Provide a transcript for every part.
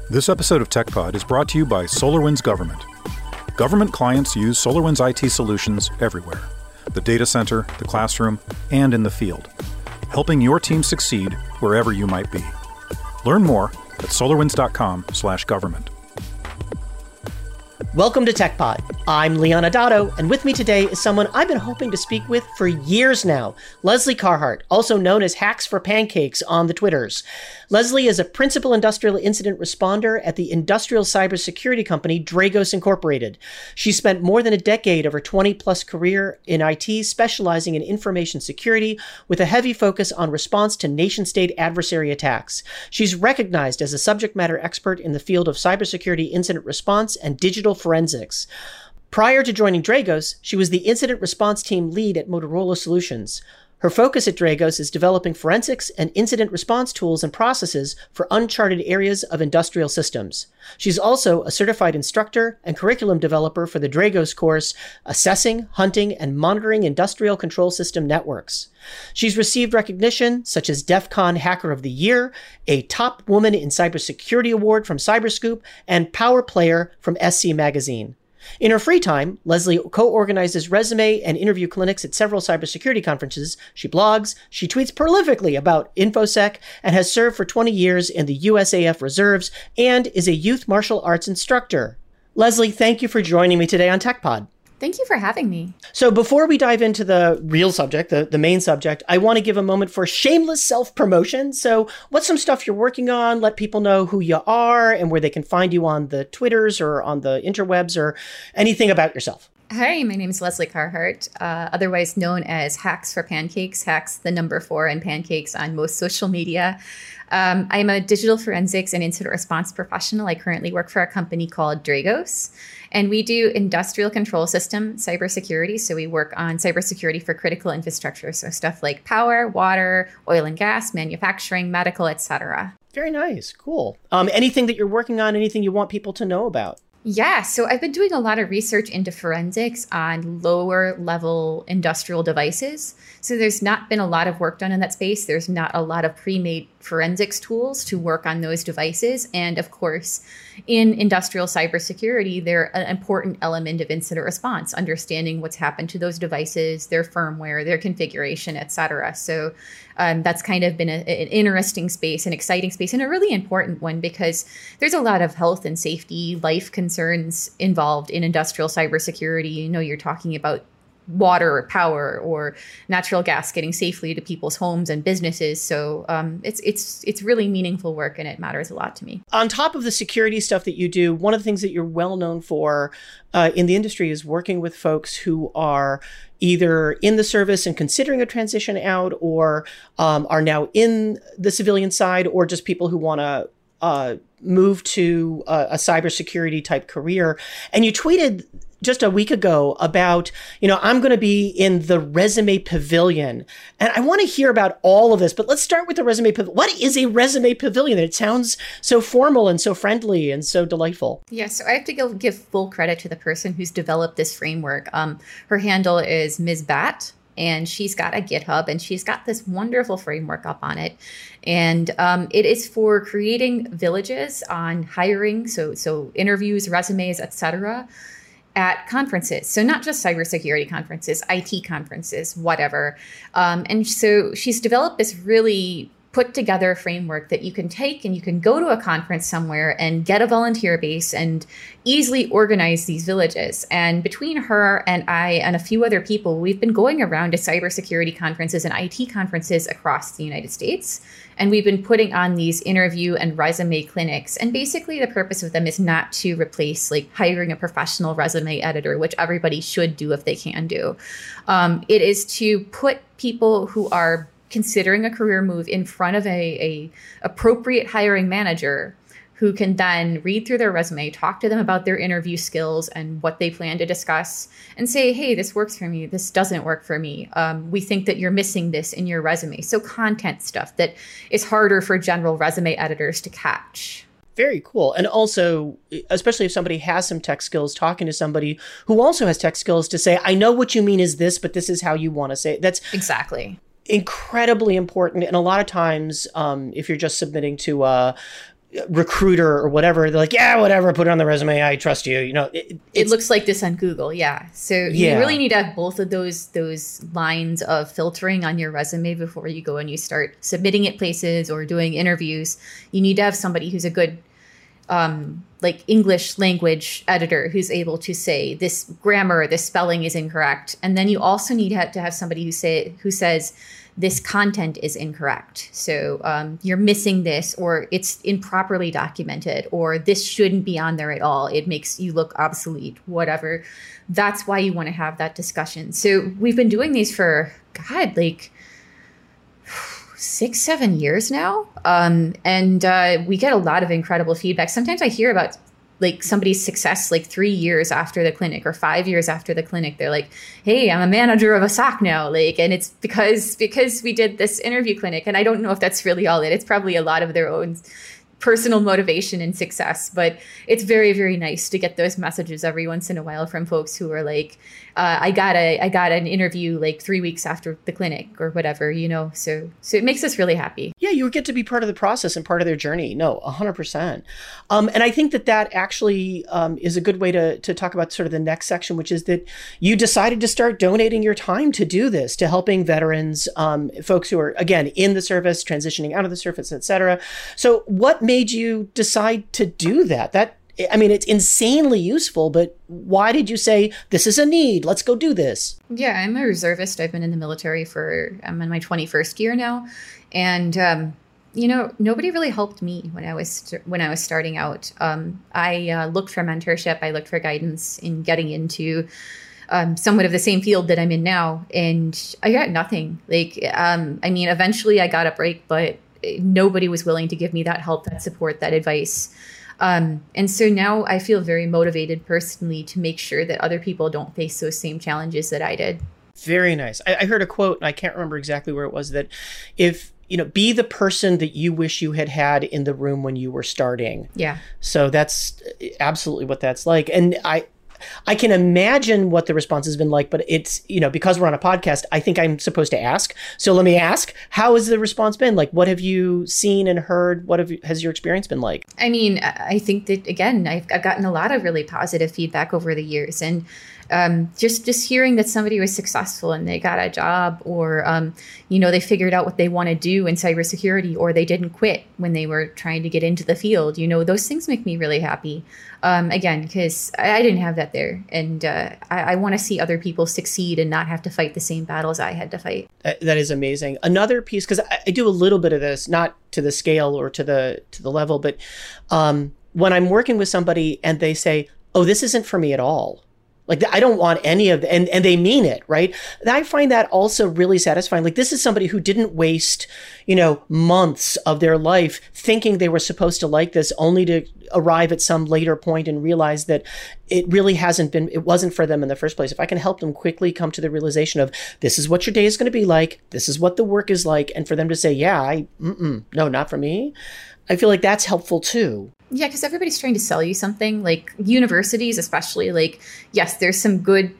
This episode of TechPod is brought to you by SolarWinds Government. Government clients use SolarWinds IT solutions everywhere: the data center, the classroom, and in the field, helping your team succeed wherever you might be. Learn more at solarwinds.com/government. Welcome to TechPod. I'm Leon Adato, and with me today is someone I've been hoping to speak with for years now, Leslie Carhart, also known as Hacks for Pancakes on the Twitters. Leslie is a principal industrial incident responder at the industrial cybersecurity company Dragos Incorporated. She spent more than a decade of her 20-plus career in IT, specializing in information security with a heavy focus on response to nation-state adversary attacks. She's recognized as a subject matter expert in the field of cybersecurity incident response and digital forensics. Prior to joining Dragos, she was the incident response team lead at Motorola Solutions. Her focus at Dragos is developing forensics and incident response tools and processes for uncharted areas of industrial systems. She's also a certified instructor and curriculum developer for the Dragos course, Assessing, Hunting, and Monitoring Industrial Control System Networks. She's received recognition such as DEF CON Hacker of the Year, a Top Woman in Cybersecurity Award from Cyberscoop, and Power Player from SC Magazine. In her free time, Leslie co-organizes resume and interview clinics at several cybersecurity conferences. She blogs, she tweets prolifically about InfoSec, and has served for 20 years in the USAF Reserves and is a youth martial arts instructor. Leslie, thank you for joining me today on TechPod. Thank you for having me. So before we dive into the real subject, the main subject, I want to give a moment for shameless self-promotion. So what's some stuff you're working on? Let people know who you are and where they can find you on the Twitters or on the interwebs or anything about yourself. Hi, my name is Leslie Carhart, otherwise known as Hacks for Pancakes, Hacks the number 4 and Pancakes on most social media. I'm a digital forensics and incident response professional. I currently work for a company called Dragos, and we do industrial control system cybersecurity. So we work on cybersecurity for critical infrastructure. So stuff like power, water, oil and gas, manufacturing, medical, etc. Very nice. Cool. Anything that you're working on, anything you want people to know about? Yeah, so I've been doing a lot of research into forensics on lower level industrial devices. So there's not been a lot of work done in that space. There's not a lot of pre-made forensics tools to work on those devices. And of course, in industrial cybersecurity, they're an important element of incident response, understanding what's happened to those devices, their firmware, their configuration, et cetera. So that's kind of been an interesting space, an exciting space, and a really important one because there's a lot of health and safety, life concerns involved in industrial cybersecurity. You know, you're talking about water or power or natural gas getting safely to people's homes and businesses. So it's really meaningful work and it matters a lot to me. On top of the security stuff that you do, one of the things that you're well known for in the industry is working with folks who are either in the service and considering a transition out or are now in the civilian side, or just people who want to move to a cybersecurity type career. And you tweeted just a week ago about, I'm going to be in the resume pavilion. And I want to hear about all of this, but let's start with the resume pavilion. What is a resume pavilion? It sounds so formal and so friendly and so delightful. Yeah, so I have to give full credit to the person who's developed this framework. Her handle is Ms. Bat. And she's got a GitHub and she's got this wonderful framework up on it. And it is for creating villages on hiring, so interviews, resumes, etc., at conferences. So not just cybersecurity conferences, IT conferences, whatever. And so she's developed this really put together framework that you can take and you can go to a conference somewhere and get a volunteer base and easily organize these villages. And between her and I and a few other people, we've been going around to cybersecurity conferences and IT conferences across the United States. And we've been putting on these interview and resume clinics. And basically the purpose of them is not to replace like hiring a professional resume editor, which everybody should do if they can do. It is to put people who are considering a career move in front of a appropriate hiring manager who can then read through their resume, talk to them about their interview skills and what they plan to discuss, and say, hey, this works for me, this doesn't work for me. We think that you're missing this in your resume. So content stuff that is harder for general resume editors to catch. Very cool. And also, especially if somebody has some tech skills, talking to somebody who also has tech skills to say, I know what you mean is this, but this is how you want to say it. That's exactly incredibly important. And a lot of times, if you're just submitting to recruiter or whatever, they're like, yeah, whatever, put it on the resume. I trust you. You know, it looks like this on Google. Yeah. So you really need to have both of those lines of filtering on your resume before you go and you start submitting it places or doing interviews. You need to have somebody who's a good like English language editor who's able to say this grammar, this spelling is incorrect. And then you also need to have somebody who says this content is incorrect. So you're missing this, or it's improperly documented, or this shouldn't be on there at all. It makes you look obsolete, whatever. That's why you want to have that discussion. So we've been doing these for, God, like 6-7 years now. And we get a lot of incredible feedback. Sometimes I hear about like somebody's success like 3 years after the clinic or 5 years after the clinic. They're like, hey, I'm a manager of a SOC now. Like, and it's because we did this interview clinic. And I don't know if that's really all it. It's probably a lot of their own personal motivation and success, but it's very, very nice to get those messages every once in a while from folks who are like, I got an interview like 3 weeks after the clinic or whatever, you know, so it makes us really happy. Yeah, you get to be part of the process and part of their journey. No, 100%. And I think that actually is a good way to talk about sort of the next section, which is that you decided to start donating your time to do this, to helping veterans, folks who are, again, in the service, transitioning out of the service, et cetera. So what made you decide to do that? I mean, it's insanely useful, but why did you say this is a need? Let's go do this. Yeah, I'm a reservist. I've been in the military I'm in my 21st year now. And, you know, nobody really helped me when I was starting out. I looked for mentorship. I looked for guidance in getting into somewhat of the same field that I'm in now. And I got nothing. Like, I mean, eventually I got a break, but nobody was willing to give me that help, that support, that advice. And so now I feel very motivated personally to make sure that other people don't face those same challenges that I did. Very nice. I heard a quote, and I can't remember exactly where it was, that if, you know, be the person that you wish you had in the room when you were starting. Yeah. So that's absolutely what that's like. And I can imagine what the response has been like, but it's, you know, because we're on a podcast, I think I'm supposed to ask. So let me ask, how has the response been? Like, what have you seen and heard? Has your experience been like? I mean, I think that, again, I've gotten a lot of really positive feedback over the years. And just hearing that somebody was successful and they got a job, or, you know, they figured out what they want to do in cybersecurity, or they didn't quit when they were trying to get into the field, you know, those things make me really happy. Again, because I didn't have that there. And I want to see other people succeed and not have to fight the same battles I had to fight. That is amazing. Another piece, because I do a little bit of this, not to the scale or to the level, but when I'm working with somebody and they say, oh, this isn't for me at all. Like, I don't want any of and they mean it, right? And I find that also really satisfying. Like, this is somebody who didn't waste, you know, months of their life thinking they were supposed to like this, only to arrive at some later point and realize that it really it wasn't for them in the first place. If I can help them quickly come to the realization of, this is what your day is going to be like, this is what the work is like, and for them to say, yeah, no, not for me, I feel like that's helpful too. Yeah, because everybody's trying to sell you something. Like universities, especially. Like, yes, there's some good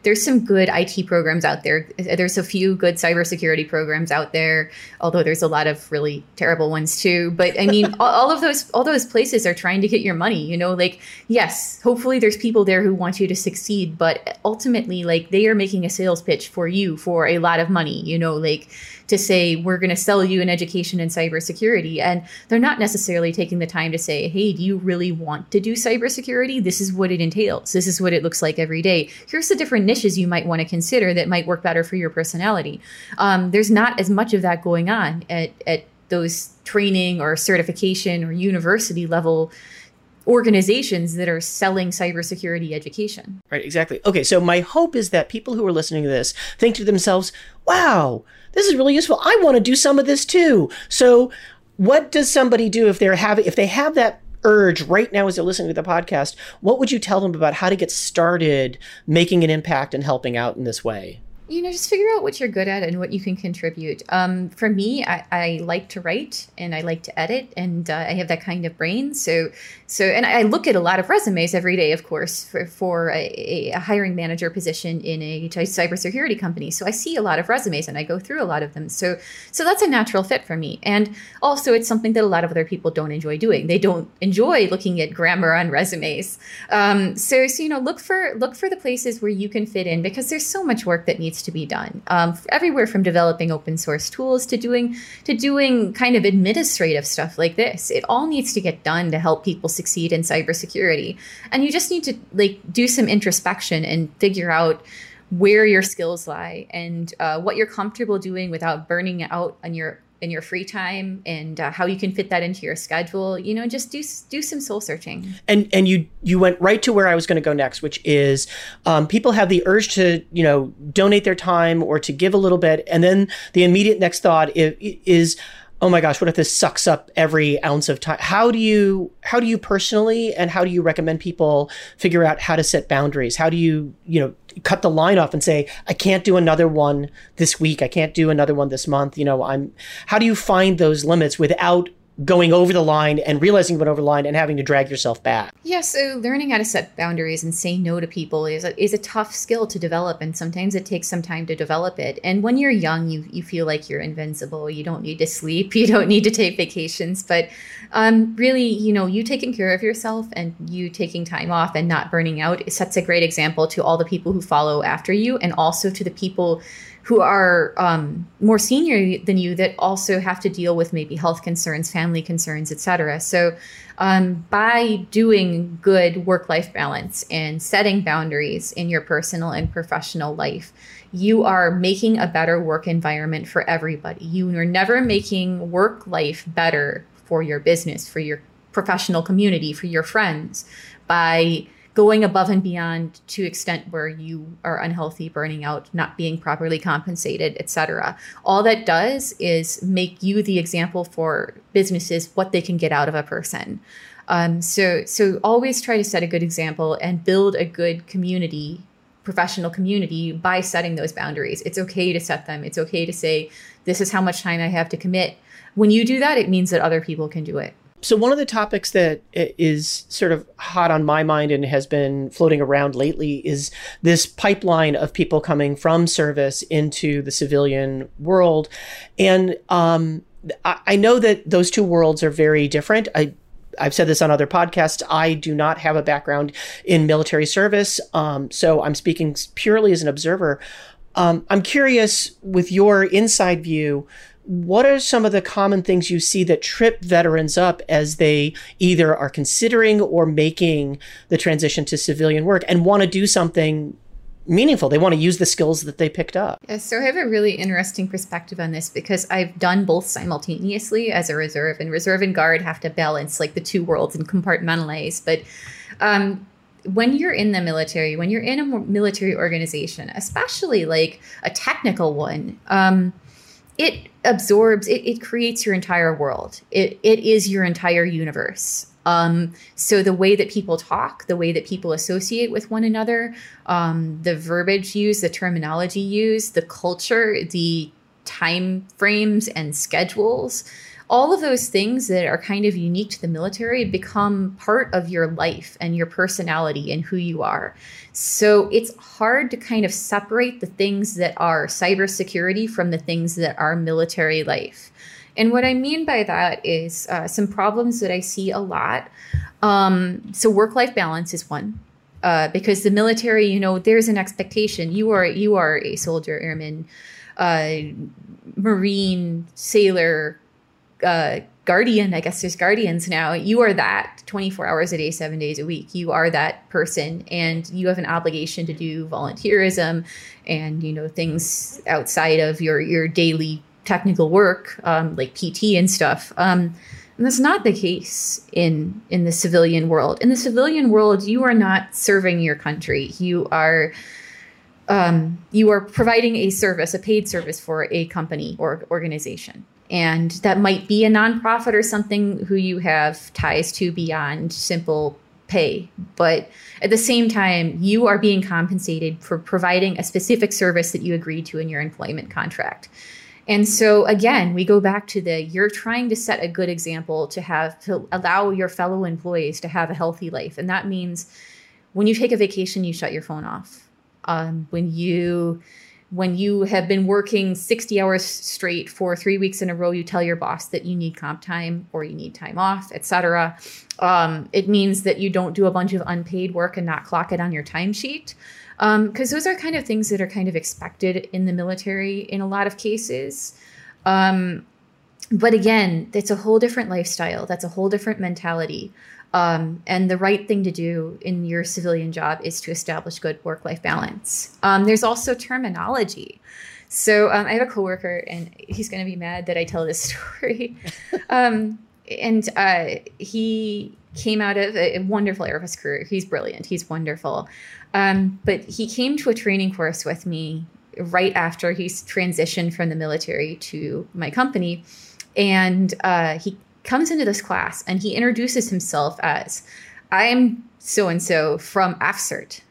IT programs out there. There's a few good cybersecurity programs out there, although there's a lot of really terrible ones too. But I mean, all those places are trying to get your money. You know, like, yes, hopefully there's people there who want you to succeed, but ultimately, like, they are making a sales pitch for you for a lot of money. You know, like, to say, we're going to sell you an education in cybersecurity. And they're not necessarily taking the time to say, hey, do you really want to do cybersecurity? This is what it entails. This is what it looks like every day. Here's the different niches you might want to consider that might work better for your personality. There's not as much of that going on at those training or certification or university level organizations that are selling cybersecurity education. Right, exactly. Okay, so my hope is that people who are listening to this think to themselves, wow, this is really useful. I want to do some of this too. So what does somebody do if they have that urge right now as they're listening to the podcast? What would you tell them about how to get started making an impact and helping out in this way? Just figure out what you're good at and what you can contribute. For me, I like to write and I like to edit, and I have that kind of brain. And I look at a lot of resumes every day, of course, for a hiring manager position in a cybersecurity company. So I see a lot of resumes and I go through a lot of them. So that's a natural fit for me. And also, it's something that a lot of other people don't enjoy doing. They don't enjoy looking at grammar on resumes. So look for the places where you can fit in, because there's so much work that needs to be done, everywhere from developing open source tools to doing kind of administrative stuff like this. It all needs to get done to help people succeed in cybersecurity. And you just need to do some introspection and figure out where your skills lie and what you're comfortable doing without burning out in your free time, and how you can fit that into your schedule. Just do some soul searching. And you went right to where I was going to go next, which is people have the urge to donate their time or to give a little bit, and then the immediate next thought is, oh my gosh, what if this sucks up every ounce of time? How do you personally, and how do you recommend people figure out how to set boundaries? How do you cut the line off and say, I can't do another one this week, I can't do another one this month? How do you find those limits without going over the line and realizing you went over the line and having to drag yourself back? Yeah, so learning how to set boundaries and say no to people is a tough skill to develop, and sometimes it takes some time to develop it. And when you're young, you feel like you're invincible. You don't need to sleep. You don't need to take vacations. But really, you taking care of yourself and you taking time off and not burning out, it sets a great example to all the people who follow after you, and also to the people who are more senior than you that also have to deal with maybe health concerns, family concerns, etc. So by doing good work-life balance and setting boundaries in your personal and professional life, you are making a better work environment for everybody. You are never making work life better for your business, for your professional community, for your friends, by going above and beyond to extent where you are unhealthy, burning out, not being properly compensated, etc. All that does is make you the example for businesses what they can get out of a person. So always try to set a good example and build a good community, professional community, by setting those boundaries. It's okay to set them. It's okay to say, this is how much time I have to commit. When you do that, it means that other people can do it. So one of the topics that is sort of hot on my mind and has been floating around lately is this pipeline of people coming from service into the civilian world. And I know that those two worlds are very different. I've said this on other podcasts. I do not have a background in military service, so I'm speaking purely as an observer. I'm curious, with your inside view, what are some of the common things you see that trip veterans up as they either are considering or making the transition to civilian work and want to do something meaningful? They want to use the skills that they picked up. Yeah, so I have a really interesting perspective on this, because I've done both simultaneously as a reserve, and reserve and guard have to balance the two worlds and compartmentalize. But when you're in the military, when you're in a military organization, especially a technical one, it absorbs, it creates your entire world. It is your entire universe. So the way that people talk, the way that people associate with one another, the verbiage used, the terminology used, the culture, the time frames and schedules, all of those things that are kind of unique to the military become part of your life and your personality and who you are. So it's hard to kind of separate the things that are cybersecurity from the things that are military life. And what I mean by that is some problems that I see a lot. So work-life balance is one. Because the military, there's an expectation. You are a soldier, airman, Marine, sailor, guardian. I guess there's guardians now. You are that 24 hours a day, 7 days a week. You are that person, and you have an obligation to do volunteerism and things outside of your daily technical work, like PT and stuff. And that's not the case in the civilian world. In the civilian world, you are not serving your country. You are providing a service, a paid service for a company or organization. And that might be a nonprofit or something who you have ties to beyond simple pay, but at the same time, you are being compensated for providing a specific service that you agreed to in your employment contract. And so again, we go back to you're trying to set a good example to allow your fellow employees to have a healthy life. And that means when you take a vacation, you shut your phone off. When you have been working 60 hours straight for 3 weeks in a row, you tell your boss that you need comp time or you need time off, etc. It means that you don't do a bunch of unpaid work and not clock it on your timesheet. Because those are kind of things that are kind of expected in the military in a lot of cases. But again, it's a whole different lifestyle. That's a whole different mentality. And the right thing to do in your civilian job is to establish good work-life balance. There's also terminology. So I have a coworker, and he's going to be mad that I tell this story. He came out of a wonderful Air Force career. He's brilliant. He's wonderful. But he came to a training course with me right after he's transitioned from the military to my company. And he comes into this class and he introduces himself as, I'm so-and-so from AFCERT.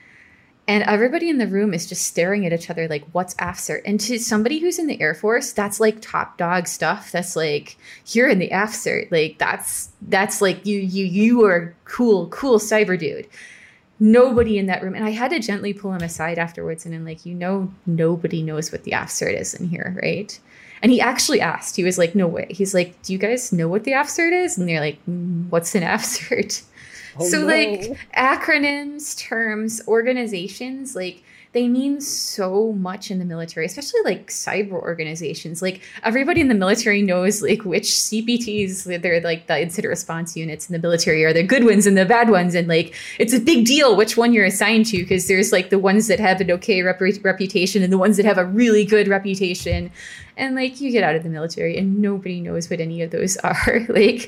And everybody in the room is just staring at each other like, what's AFCERT? And to somebody who's in the Air Force, that's like top dog stuff. That's like, you're in the AFCERT. Like, that's like, you are cool cyber dude. Nobody in that room. And I had to gently pull him aside afterwards. And I'm like, nobody knows what the AFCERT is in here, right? And he actually asked, he was like, no way. He's like, do you guys know what the AFCERT is? And they're like, what's an AFCERT? Oh, so no. like acronyms, terms, organizations, like they mean so much in the military, especially like cyber organizations. Like everybody in the military knows like which CPTs, they're like the incident response units in the military are the good ones and the bad ones. And like, it's a big deal which one you're assigned to, because there's like the ones that have an okay reputation and the ones that have a really good reputation. And like you get out of the military and nobody knows what any of those are. Like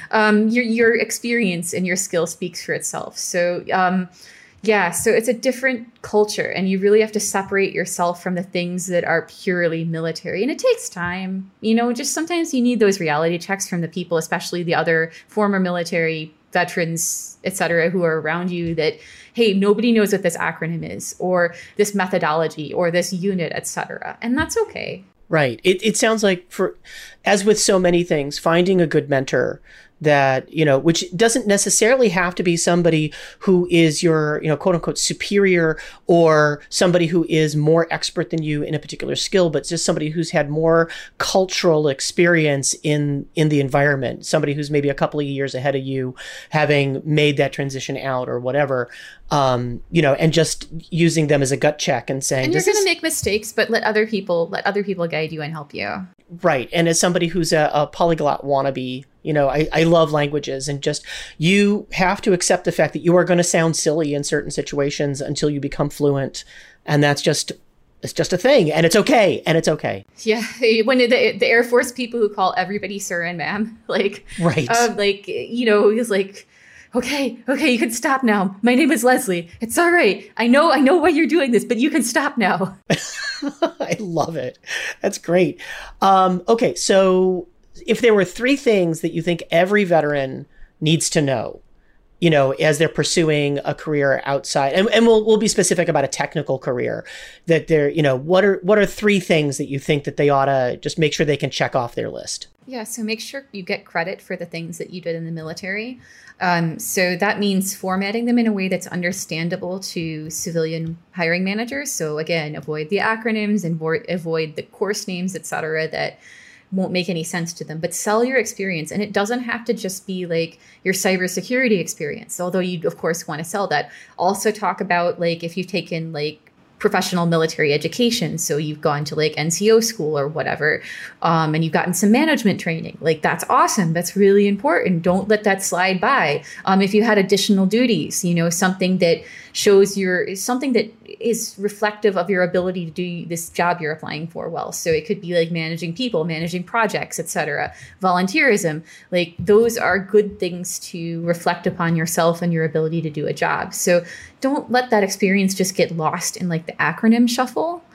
your experience and your skill speaks for itself. So so it's a different culture and you really have to separate yourself from the things that are purely military. And it takes time, just sometimes you need those reality checks from the people, especially the other former military veterans, et cetera, who are around you that, hey, nobody knows what this acronym is or this methodology or this unit, et cetera. And that's okay. Right. It sounds like as with so many things, finding a good mentor that, which doesn't necessarily have to be somebody who is your, quote unquote, superior or somebody who is more expert than you in a particular skill, but just somebody who's had more cultural experience in the environment, somebody who's maybe a couple of years ahead of you, having made that transition out or whatever, and just using them as a gut check and saying, and you're going to make mistakes, but let other people guide you and help you. Right. And as somebody who's a polyglot wannabe, I love languages, and just you have to accept the fact that you are going to sound silly in certain situations until you become fluent. And it's just a thing, and it's okay. Yeah. When the Air Force people who call everybody sir and ma'am, like, right. He's like, okay, you can stop now. My name is Leslie. It's all right. I know why you're doing this, but you can stop now. I love it. That's great. Okay, so if there were 3 things that you think every veteran needs to know, as they're pursuing a career outside, and we'll be specific about a technical career, that they're, what are 3 things that you think that they ought to just make sure they can check off their list? Yeah, so make sure you get credit for the things that you did in the military. So that means formatting them in a way that's understandable to civilian hiring managers. So again, avoid the acronyms and avoid the course names, et cetera, that won't make any sense to them, but sell your experience. And it doesn't have to just be like your cybersecurity experience, although you of course want to sell that. Also talk about like if you've taken like professional military education. So you've gone to like NCO school or whatever, and you've gotten some management training. Like that's awesome. That's really important. Don't let that slide by. If you had additional duties, something that shows something that is reflective of your ability to do this job you're applying for well. So it could be like managing people, managing projects, etc. Volunteerism, like those are good things to reflect upon yourself and your ability to do a job. So don't let that experience just get lost in like the acronym shuffle.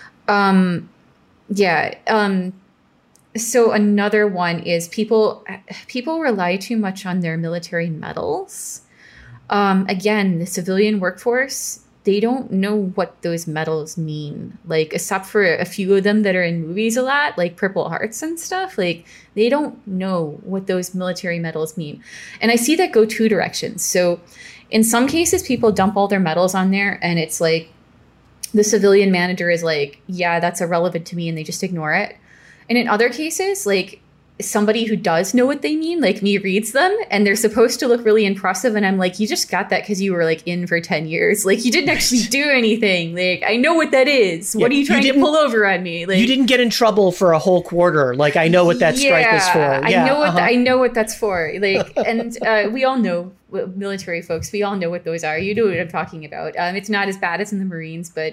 So another one is people rely too much on their military medals. Again, the civilian workforce, they don't know what those medals mean. Like, except for a few of them that are in movies a lot, like Purple Hearts and stuff, like they don't know what those military medals mean. And I see that go two directions. So in some cases, people dump all their medals on there and it's like the civilian manager is like, yeah, that's irrelevant to me, and they just ignore it. And in other cases, like somebody who does know what they mean, like me, reads them and they're supposed to look really impressive. And I'm like, you just got that because you were like in for 10 years. Like you didn't actually do anything. Like, I know what that is. What are you trying to pull over on me? Like, you didn't get in trouble for a whole quarter. Like, I know what that stripe is for. Yeah, I know what that's for. Like, and we all know, military folks, we all know what those are. You know what I'm talking about. It's not as bad as in the Marines, but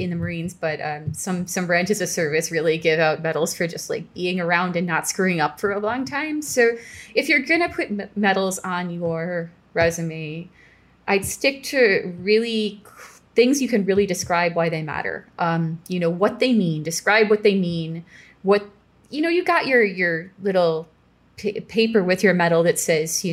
some branches of service really give out medals for just like being around and not screwing up for a long time. So if you're gonna put medals on your resume, I'd stick to really things you can really describe why they matter. What they mean, describe what they mean. What, you got your little paper with your medal that says,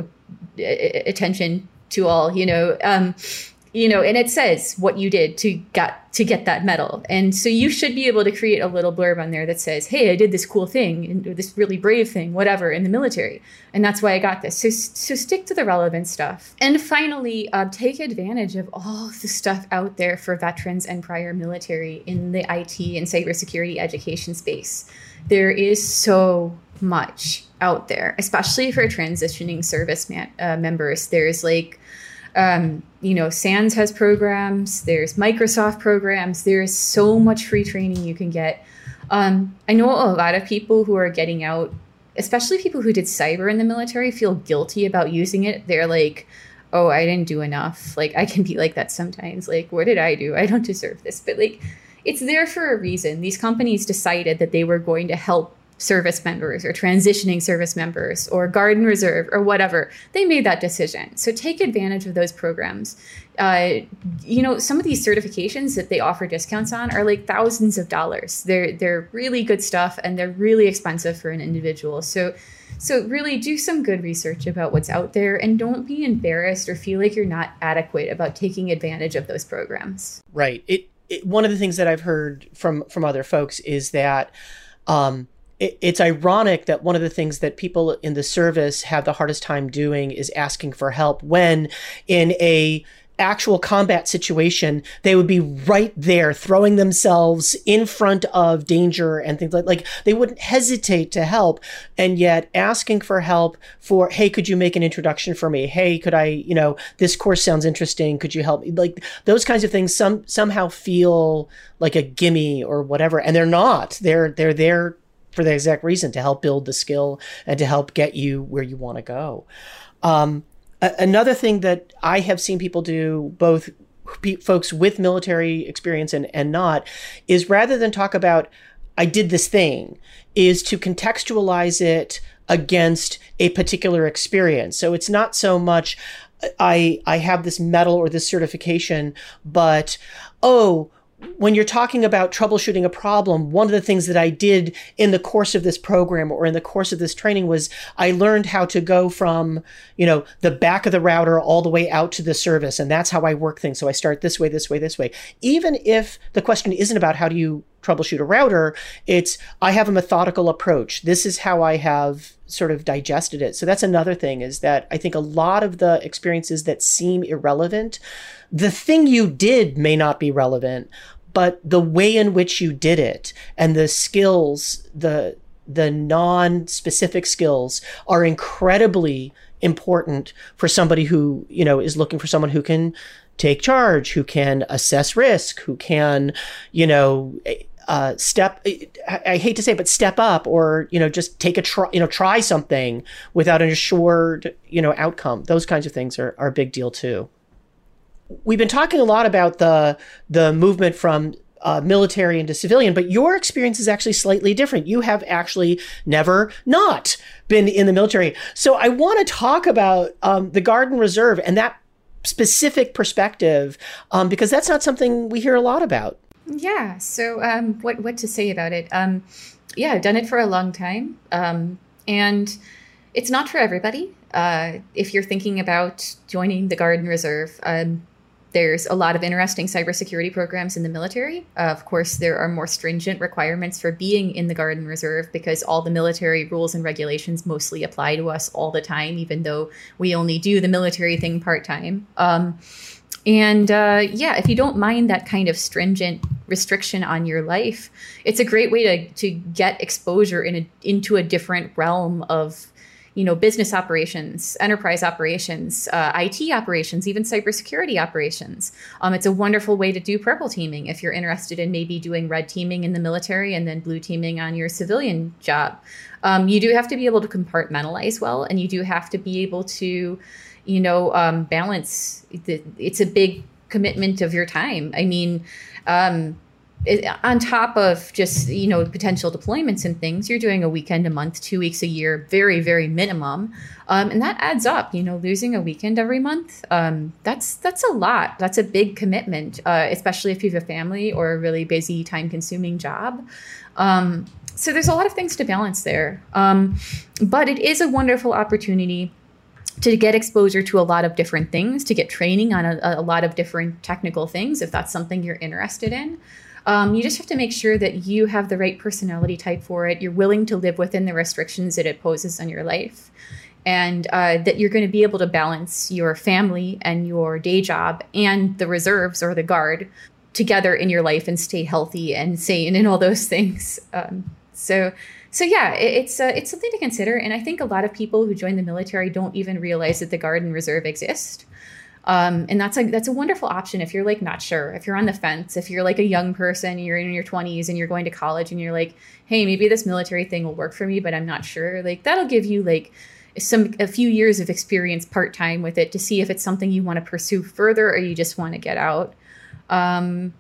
attention to all, and it says what you did to get that medal. And so you should be able to create a little blurb on there that says, hey, I did this cool thing and this really brave thing, whatever, in the military. And that's why I got this. So stick to the relevant stuff. And finally, take advantage of all the stuff out there for veterans and prior military in the IT and cybersecurity education space. There is so much out there, especially for transitioning service members. There's like, SANS has programs, there's Microsoft programs, there's so much free training you can get. I know a lot of people who are getting out, especially people who did cyber in the military, feel guilty about using it. They're like, oh, I didn't do enough. Like, I can be like that sometimes. Like, what did I do? I don't deserve this. But like, it's there for a reason. These companies decided that they were going to help service members or transitioning service members or Guard and Reserve or whatever. They made that decision. So take advantage of those programs. Some of these certifications that they offer discounts on are like thousands of dollars. They're really good stuff and they're really expensive for an individual. So really do some good research about what's out there and don't be embarrassed or feel like you're not adequate about taking advantage of those programs. Right. One of the things that I've heard from other folks is that it's ironic that one of the things that people in the service have the hardest time doing is asking for help, when in a actual combat situation, they would be right there throwing themselves in front of danger and things like they wouldn't hesitate to help. And yet asking for help for, hey, could you make an introduction for me? Hey, could I, this course sounds interesting. Could you help me? Like those kinds of things somehow feel like a gimme or whatever. And they're not. They're there for the exact reason, to help build the skill and to help get you where you want to go. Another thing that I have seen people do, both folks with military experience and not, is rather than talk about, I did this thing, is to contextualize it against a particular experience. So it's not so much, I have this medal or this certification, but, when you're talking about troubleshooting a problem, one of the things that I did in the course of this program or in the course of this training was I learned how to go from, the back of the router all the way out to the service. And that's how I work things. So I start this way, this way, this way. Even if the question isn't about how do you troubleshoot a router, it's I have a methodical approach. This is how I have sort of digested it. So that's another thing, is that I think a lot of the experiences that seem irrelevant, the thing you did may not be relevant, but the way in which you did it and the skills, the non-specific skills are incredibly important for somebody who, is looking for someone who can take charge, who can assess risk, who can, step, I hate to say it, but step up, or, just take a try, try something without an assured, outcome. Those kinds of things are a big deal too. We've been talking a lot about the movement from military into civilian, but your experience is actually slightly different. You have actually never not been in the military. So I want to talk about the Guard and Reserve and that specific perspective, because that's not something we hear a lot about. Yeah. So what to say about it? I've done it for a long time. And it's not for everybody. if you're thinking about joining the Guard and Reserve, there's a lot of interesting cybersecurity programs in the military. Of course, there are more stringent requirements for being in the Guard and Reserve because all the military rules and regulations mostly apply to us all the time, even though we only do the military thing part-time. If you don't mind that kind of stringent restriction on your life, it's a great way to get exposure into a different realm of, business operations, enterprise operations, IT operations, even cybersecurity operations. It's a wonderful way to do purple teaming if you're interested in maybe doing red teaming in the military and then blue teaming on your civilian job. You do have to be able to compartmentalize well, and you do have to be able to balance. It's a big commitment of your time. I mean, on top of just, potential deployments and things, you're doing a weekend a month, 2 weeks a year, very, very minimum. And that adds up, losing a weekend every month. That's a lot. That's a big commitment, especially if you have a family or a really busy, time consuming job. So there's a lot of things to balance there. But it is a wonderful opportunity to get exposure to a lot of different things, to get training on a lot of different technical things, if that's something you're interested in. You just have to make sure that you have the right personality type for it. You're willing to live within the restrictions that it poses on your life, and that you're going to be able to balance your family and your day job and the reserves or the Guard together in your life and stay healthy and sane and all those things. So yeah, it's something to consider. And I think a lot of people who join the military don't even realize that the Guard and Reserve exist. And that's a wonderful option if you're like not sure, if you're on the fence, if you're like a young person, you're in your 20s and you're going to college and you're like, hey, maybe this military thing will work for me, but I'm not sure. Like that'll give you like a few years of experience part-time with it to see if it's something you want to pursue further or you just want to get out. In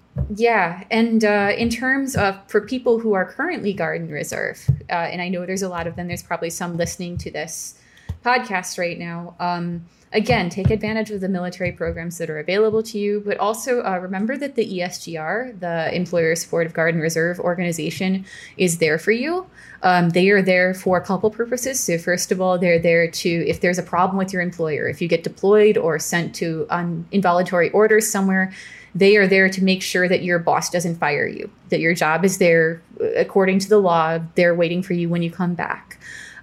terms of for people who are currently Guard and Reserve, and I know there's a lot of them, there's probably some listening to this podcast right now. Again, take advantage of the military programs that are available to you, but also remember that the ESGR, the Employer Supportive Guard and Reserve organization, is there for you. They are there for a couple purposes. So first of all, they're there to, if there's a problem with your employer, if you get deployed or sent to involuntary orders somewhere, they are there to make sure that your boss doesn't fire you, that your job is there according to the law. They're waiting for you when you come back.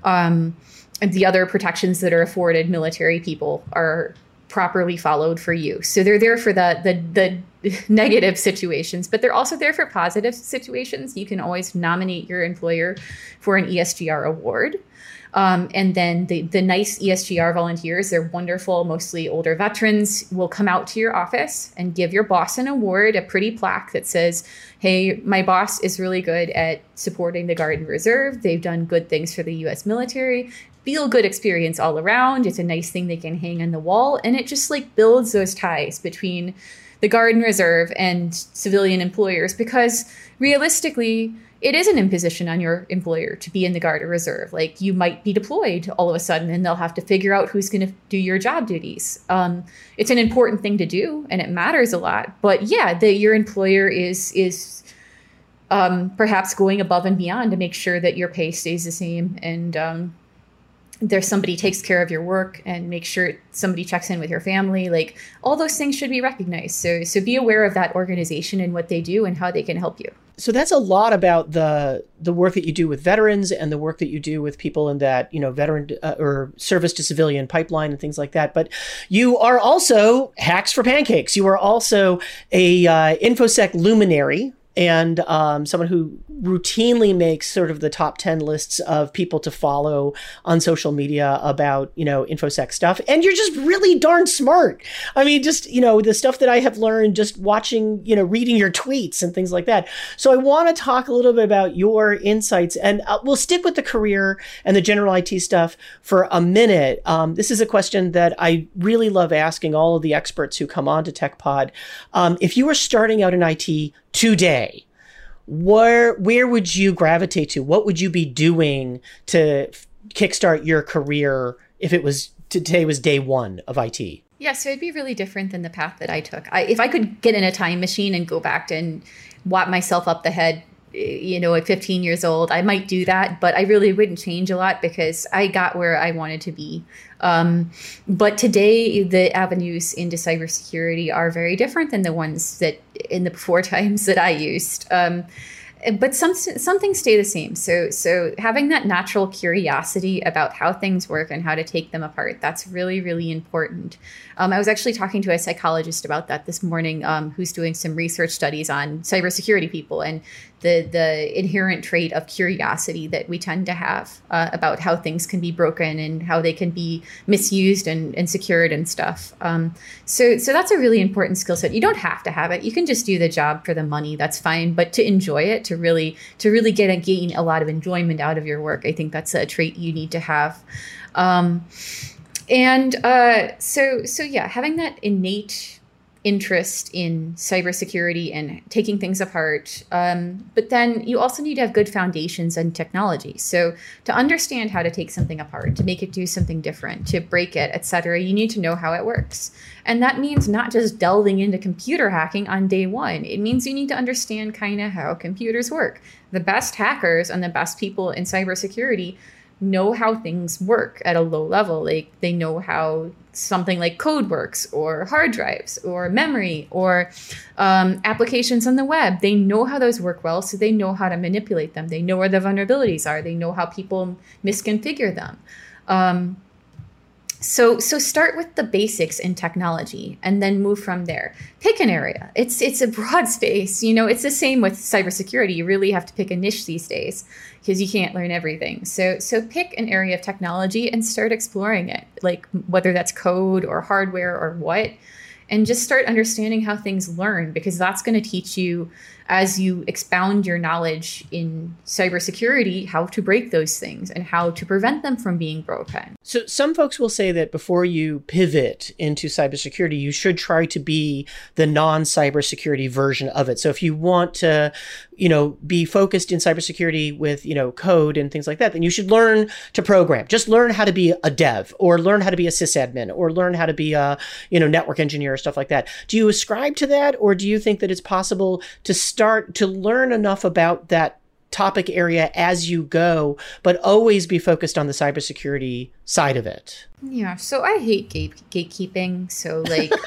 And the other protections that are afforded military people are properly followed for you. So they're there for the negative situations, but they're also there for positive situations. You can always nominate your employer for an ESGR award. And then the nice ESGR volunteers, they're wonderful, mostly older veterans, will come out to your office and give your boss an award, a pretty plaque that says, hey, my boss is really good at supporting the Guard and Reserve. They've done good things for the U.S. military. Feel good experience all around. It's a nice thing they can hang on the wall. And it just like builds those ties between the Guard and Reserve and civilian employers, because realistically, it is an imposition on your employer to be in the Guard or Reserve. Like you might be deployed all of a sudden and they'll have to figure out who's going to do your job duties. It's an important thing to do and it matters a lot. But yeah, your employer is perhaps going above and beyond to make sure that your pay stays the same, and there's somebody takes care of your work and make sure somebody checks in with your family. Like all those things should be recognized. So be aware of that organization and what they do and how they can help you. So that's a lot about the work that you do with veterans and the work that you do with people in that, veteran or service to civilian pipeline and things like that. But you are also Hacks for Pancakes. You are also a InfoSec luminary and someone who routinely makes sort of the top 10 lists of people to follow on social media about, InfoSec stuff. And you're just really darn smart. I mean, just, the stuff that I have learned just watching, reading your tweets and things like that. So I want to talk a little bit about your insights, and we'll stick with the career and the general IT stuff for a minute. This is a question that I really love asking all of the experts who come on to TechPod. If you were starting out in IT today, where would you gravitate to? What would you be doing to kickstart your career if it was today was day one of IT? Yeah, so it'd be really different than the path that I took. If I could get in a time machine and go back and whop myself up the head at 15 years old, I might do that, but I really wouldn't change a lot because I got where I wanted to be. But today, the avenues into cybersecurity are very different than the ones that in the before times that I used. But some things stay the same. So having that natural curiosity about how things work and how to take them apart, that's really, really important. I was actually talking to a psychologist about that this morning, who's doing some research studies on cybersecurity people and the inherent trait of curiosity that we tend to have about how things can be broken and how they can be misused and secured and stuff. So that's a really important skill set. You don't have to have it. You can just do the job for the money. That's fine. But to enjoy it, to really gain a lot of enjoyment out of your work, I think that's a trait you need to have. So having that innate interest in cybersecurity and taking things apart. But then you also need to have good foundations in technology. So to understand how to take something apart, to make it do something different, to break it, etc., you need to know how it works. And that means not just delving into computer hacking on day one. It means you need to understand kind of how computers work. The best hackers and the best people in cybersecurity know how things work at a low level. They know how something like code works, or hard drives, or memory, or applications on the web. They know how those work well, so they know how to manipulate them. They know where the vulnerabilities are. They know how people misconfigure them. So start with the basics in technology and then move from there. Pick an area. It's a broad space. It's the same with cybersecurity. You really have to pick a niche these days because you can't learn everything. So pick an area of technology and start exploring it, like whether that's code or hardware or what, and just start understanding how things learn, because that's going to teach you, as you expound your knowledge in cybersecurity, how to break those things and how to prevent them from being broken. So some folks will say that before you pivot into cybersecurity, you should try to be the non-cybersecurity version of it. So if you want to, be focused in cybersecurity with, code and things like that, then you should learn to program. Just learn how to be a dev, or learn how to be a sysadmin, or learn how to be a, network engineer, stuff like that. Do you ascribe to that, or do you think that it's possible to start to learn enough about that topic area as you go, but always be focused on the cybersecurity side of it? Yeah, so I hate gatekeeping. So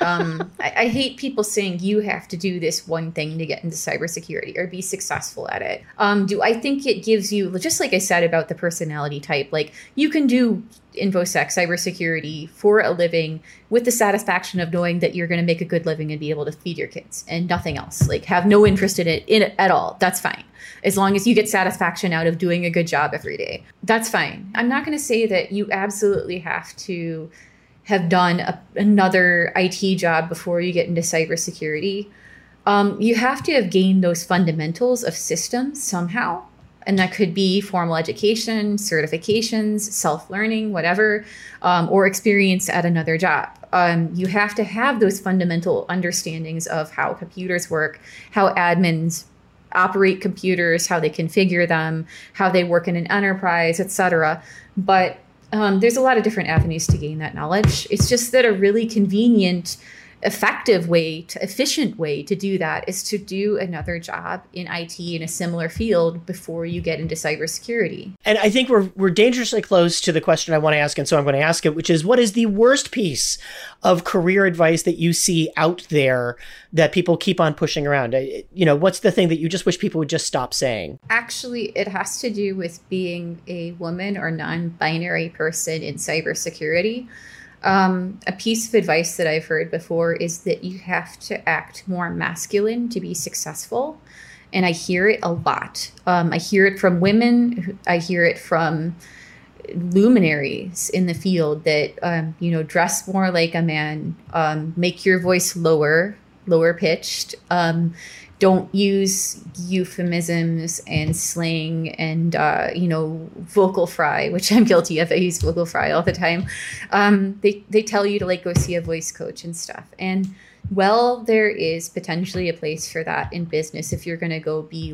I hate people saying you have to do this one thing to get into cybersecurity or be successful at it. Do I think it gives you, just like I said about the personality type, like you can do InfoSec cybersecurity for a living with the satisfaction of knowing that you're going to make a good living and be able to feed your kids and nothing else, have no interest in it at all. That's fine. As long as you get satisfaction out of doing a good job every day, that's fine. I'm not going to say that you absolutely have to have done another IT job before you get into cybersecurity. You have to have gained those fundamentals of systems somehow. And that could be formal education, certifications, self-learning, whatever, or experience at another job. You have to have those fundamental understandings of how computers work, how admins operate computers, how they configure them, how they work in an enterprise, etc. But there's a lot of different avenues to gain that knowledge. It's just that a really convenient, efficient way to do that is to do another job in IT in a similar field before you get into cybersecurity. And I think we're dangerously close to the question I want to ask, and so I'm going to ask it, which is, what is the worst piece of career advice that you see out there that people keep on pushing around? What's the thing that you just wish people would just stop saying? Actually, it has to do with being a woman or non-binary person in cybersecurity. A piece of advice that I've heard before is that you have to act more masculine to be successful. And I hear it a lot. I hear it from women. I hear it from luminaries in the field that, dress more like a man, make your voice lower pitched, don't use euphemisms and slang and, vocal fry, which I'm guilty of. I use vocal fry all the time. They tell you to go see a voice coach and stuff. And there is potentially a place for that in business if you're going to go be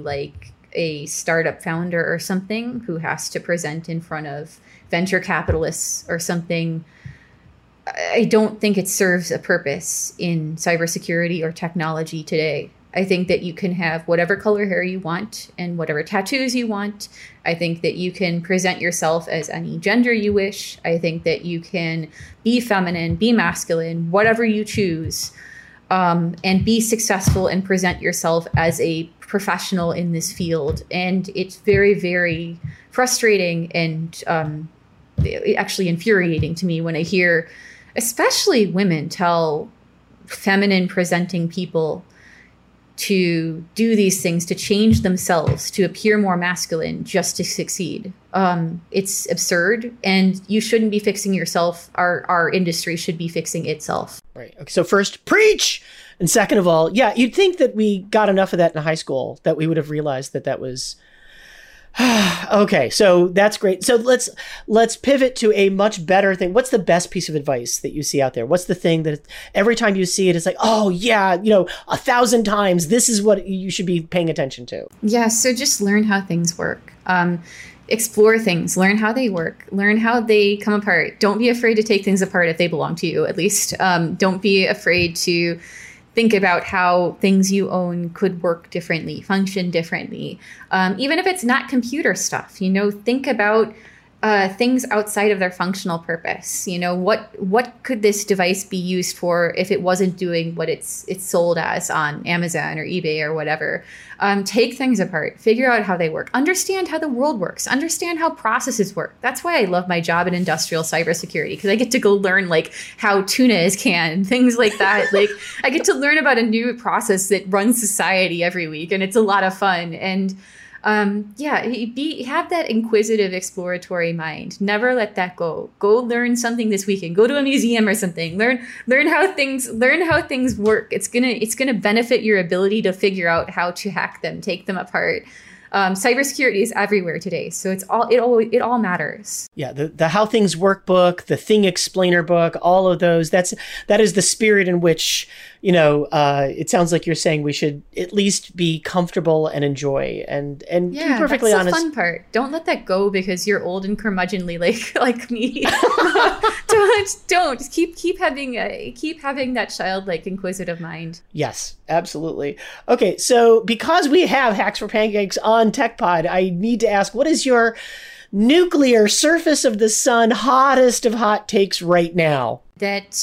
a startup founder or something who has to present in front of venture capitalists or something. I don't think it serves a purpose in cybersecurity or technology today. I think that you can have whatever color hair you want and whatever tattoos you want. I think that you can present yourself as any gender you wish. I think that you can be feminine, be masculine, whatever you choose, and be successful and present yourself as a professional in this field. And it's very, very frustrating and actually infuriating to me when I hear, especially women, tell feminine presenting people to do these things, to change themselves, to appear more masculine just to succeed. It's absurd, and you shouldn't be fixing yourself. Our industry should be fixing itself. Right. Okay. So first, preach. And second of all, yeah, you'd think that we got enough of that in high school that we would have realized that that was okay. So that's great. So let's pivot to a much better thing. What's the best piece of advice that you see out there? What's the thing that every time you see it, it's like, oh yeah, 1,000 times, this is what you should be paying attention to? Yeah. So just learn how things work. Explore things, learn how they work, learn how they come apart. Don't be afraid to take things apart if they belong to you, at least. Don't be afraid to think about how things you own could work differently, function differently. Even if it's not computer stuff, think about things outside of their functional purpose. What could this device be used for if it wasn't doing what it's sold as on Amazon or eBay or whatever? Take things apart, figure out how they work, understand how the world works, understand how processes work. That's why I love my job in industrial cybersecurity, because I get to go learn how tuna is canned, things like that. I get to learn about a new process that runs society every week, and it's a lot of fun. And have that inquisitive, exploratory mind. Never let that go. Go learn something this weekend. Go to a museum or something. Learn how things work. It's gonna benefit your ability to figure out how to hack them, take them apart. Cybersecurity is everywhere today, so it all matters. Yeah, the How Things Work book, the Thing Explainer book, all of those. That is the spirit in which it sounds like you're saying we should at least be comfortable and enjoy. And to be perfectly honest, that's the fun part. Don't let that go because you're old and curmudgeonly like me. Don't keep having that childlike inquisitive mind. Yes, absolutely. Okay, so because we have Hacks for Pancakes on TechPod, I need to ask, what is your nuclear surface of the sun hottest of hot takes right now? That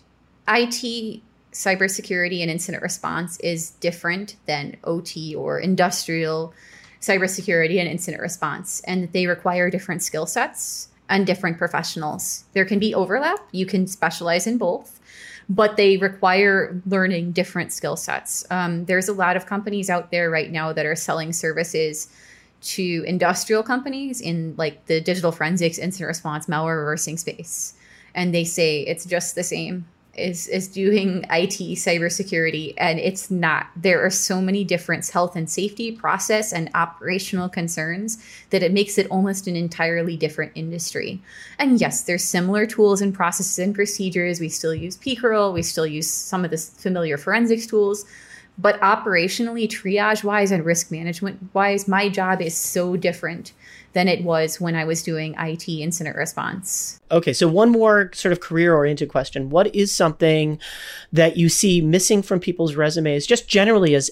IT, cybersecurity, and incident response is different than OT or industrial cybersecurity and incident response, and that they require different skill sets and different professionals. There can be overlap. You can specialize in both, but they require learning different skill sets. There's a lot of companies out there right now that are selling services to industrial companies in the digital forensics, incident response, malware reversing space. And they say it's just the same as doing IT cybersecurity, and it's not. There are so many different health and safety, process, and operational concerns that it makes it almost an entirely different industry. And yes, there's similar tools and processes and procedures. We still use pCurl. We still use some of the familiar forensics tools. But operationally, triage-wise, and risk management-wise, my job is so different than it was when I was doing IT incident response. Okay, so one more sort of career-oriented question. What is something that you see missing from people's resumes, just generally as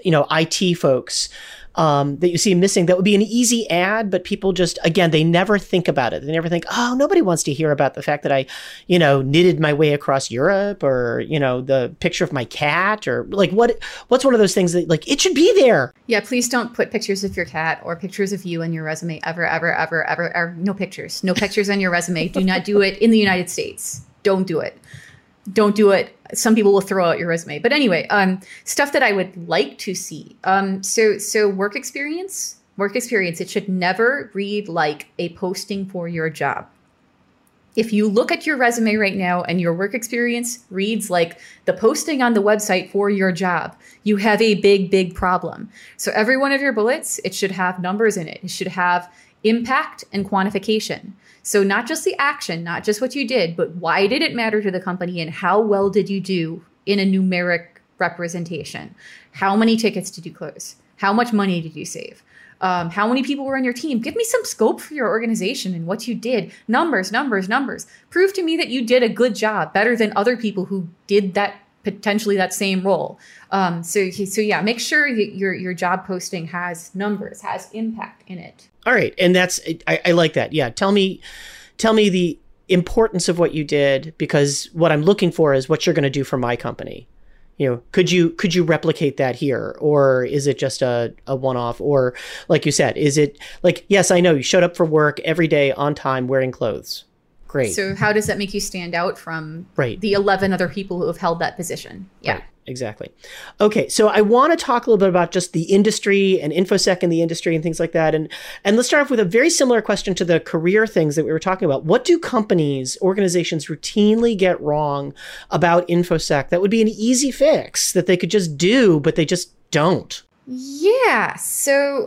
IT folks, that you see missing that would be an easy ad, but people just, again, they never think about it. They never think, oh, nobody wants to hear about the fact that I, knitted my way across Europe, or, the picture of my cat, or what's one of those things that it should be there? Yeah, please don't put pictures of your cat or pictures of you on your resume ever, ever, ever, ever. No pictures on your resume. Do not do it in the United States. Don't do it. Don't do it. Some people will throw out your resume. But anyway, stuff that I would like to see. So work experience, it should never read like a posting for your job. If you look at your resume right now and your work experience reads like the posting on the website for your job, you have a big, big problem. So every one of your bullets, it should have numbers in it. It should have impact and quantification. So not just the action, not just what you did, but why did it matter to the company and how well did you do in a numeric representation? How many tickets did you close? How much money did you save? How many people were on your team? Give me some scope for your organization and what you did. Numbers. Prove to me that you did a good job, better than other people who did that potentially that same role. So yeah, make sure your job posting has numbers, has impact in it. All right. And I like that. Yeah. Tell me the importance of what you did, because what I'm looking for is what you're going to do for my company. Could you replicate that here? Or is it just a one-off? Or like you said, is it like, yes, I know you showed up for work every day on time wearing clothes. Great. So how does that make you stand out from right. the 11 other people who have held that position? Yeah. Right. Exactly. Okay, so I want to talk a little bit about just the industry and InfoSec in the industry and things like that. And let's start off with a very similar question to the career things that we were talking about. What do companies, organizations routinely get wrong about InfoSec that would be an easy fix that they could just do, but they just don't? Yeah. So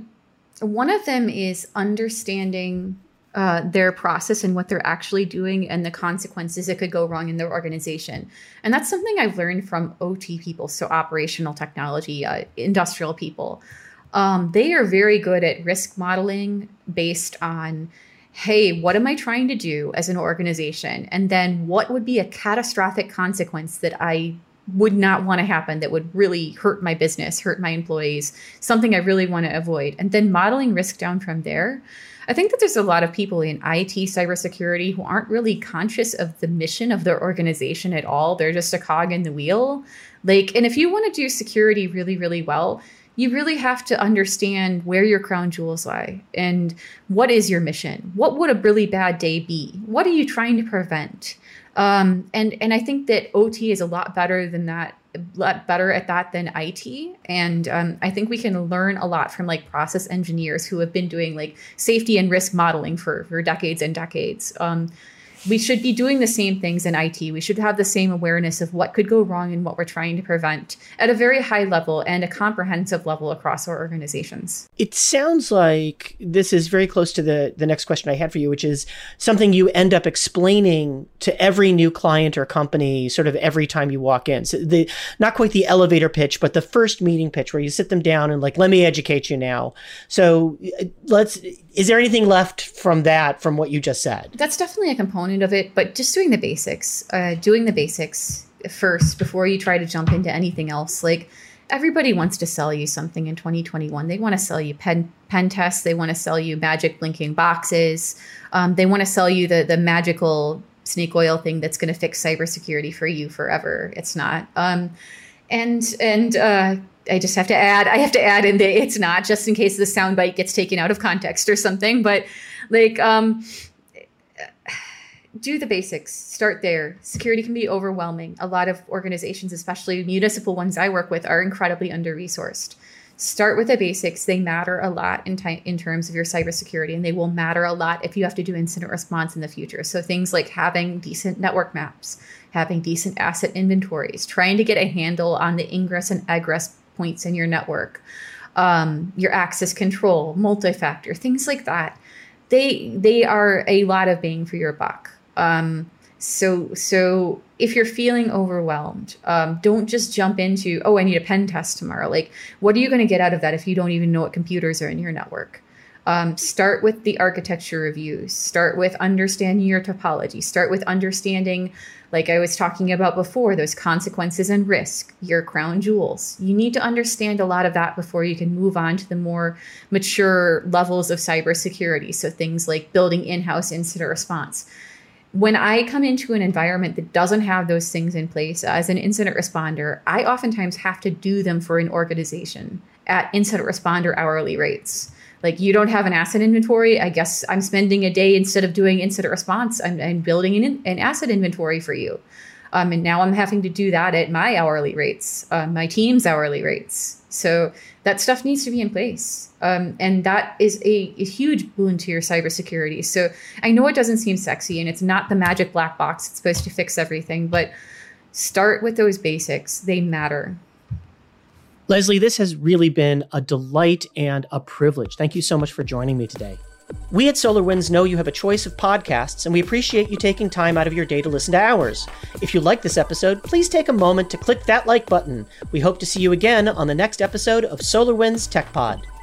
one of them is understanding their process and what they're actually doing and the consequences that could go wrong in their organization. And that's something I've learned from OT people, so operational technology, industrial people. They are very good at risk modeling based on, hey, what am I trying to do as an organization? And then what would be a catastrophic consequence that I would not want to happen, that would really hurt my business, hurt my employees, something I really want to avoid. And then modeling risk down from there. I think that there's a lot of people in IT cybersecurity who aren't really conscious of the mission of their organization at all. They're just a cog in the wheel. And if you want to do security really, really well, you really have to understand where your crown jewels lie and what is your mission? What would a really bad day be? What are you trying to prevent? And I think that OT is a lot better than that, a lot better at that than IT. And I think we can learn a lot from process engineers who have been doing safety and risk modeling for decades and decades. We should be doing the same things in IT. We should have the same awareness of what could go wrong and what we're trying to prevent at a very high level and a comprehensive level across our organizations. It sounds like this is very close to the next question I had for you, which is something you end up explaining to every new client or company sort of every time you walk in. So not quite the elevator pitch, but the first meeting pitch where you sit them down and let me educate you now. So is there anything left from what you just said? That's definitely a component of it, but just doing the basics first before you try to jump into anything else. Everybody wants to sell you something in 2021. They want to sell you pen tests. They want to sell you magic blinking boxes. They want to sell you the magical snake oil thing that's going to fix cybersecurity for you forever. It's not. I just have to add in that it's not, just in case the soundbite gets taken out of context or something, but do the basics, start there. Security can be overwhelming. A lot of organizations, especially municipal ones I work with, are incredibly under-resourced. Start with the basics. They matter a lot in terms of your cybersecurity, and they will matter a lot if you have to do incident response in the future. So things like having decent network maps, having decent asset inventories, trying to get a handle on the ingress and egress points in your network, your access control, multi-factor, things like that. They are a lot of bang for your buck. So if you're feeling overwhelmed, don't just jump into, I need a pen test tomorrow. What are you going to get out of that if you don't even know what computers are in your network? Start with the architecture reviews. Start with understanding your topology. Start with understanding, like I was talking about before, those consequences and risk, your crown jewels. You need to understand a lot of that before you can move on to the more mature levels of cybersecurity. So things like building in-house incident response. When I come into an environment that doesn't have those things in place as an incident responder, I oftentimes have to do them for an organization at incident responder hourly rates. You don't have an asset inventory. I guess I'm spending a day, instead of doing incident response, I'm building an asset inventory for you. And now I'm having to do that at my hourly rates, my team's hourly rates. So that stuff needs to be in place. And that is a huge boon to your cybersecurity. So I know it doesn't seem sexy and it's not the magic black box that's supposed to fix everything, but start with those basics. They matter. Leslie, this has really been a delight and a privilege. Thank you so much for joining me today. We at SolarWinds know you have a choice of podcasts, and we appreciate you taking time out of your day to listen to ours. If you like this episode, please take a moment to click that like button. We hope to see you again on the next episode of SolarWinds Tech Pod.